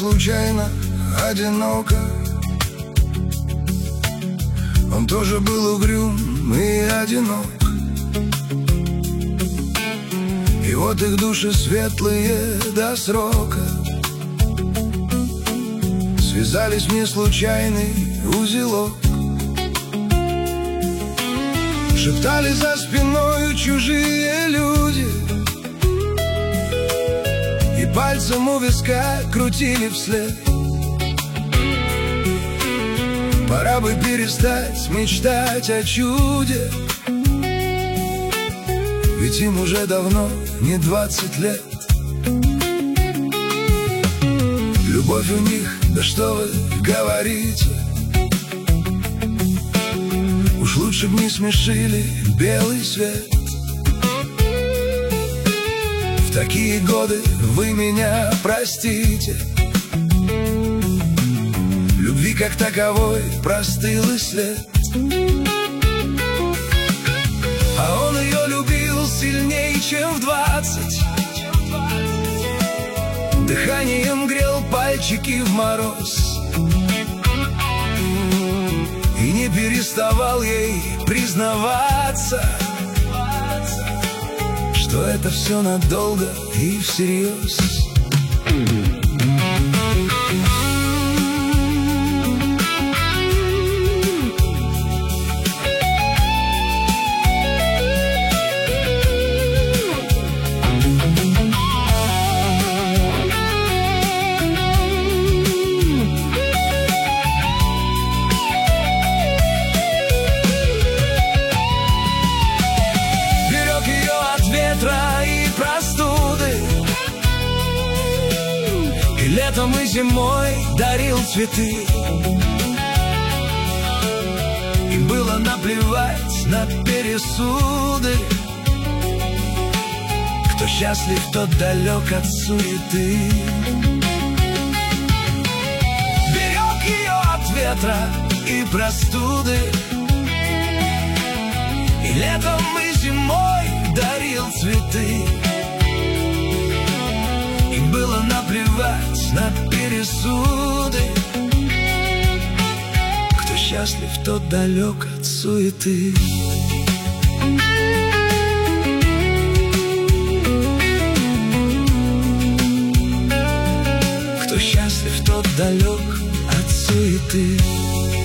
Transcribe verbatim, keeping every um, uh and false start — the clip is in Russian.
случайно, одиноко. Он тоже был угрюм и одинок. И вот их души светлые до срока связались в неслучайный узелок. Шептали за спиною чужие люди и пальцем у виска крутили вслед. Пора бы перестать мечтать о чуде, ведь им уже давно не двадцать лет. Любовь у них, да что вы говорите, уж лучше б не смешили белый свет. В такие годы вы меня простите, любви как таковой простыл и след. А он ее любил сильнее, чем в двадцать, дыханием грел пальчики в мороз и не переставал ей признаваться, что это все надолго и всерьез. Летом и зимой дарил цветы. Им было наплевать на пересуды. Кто счастлив, тот далек от суеты. Берег ее от ветра и простуды. И летом и зимой дарил цветы. Им было наплевать на пересуды. Кто счастлив, тот далек от суеты. Кто счастлив, тот далек от суеты.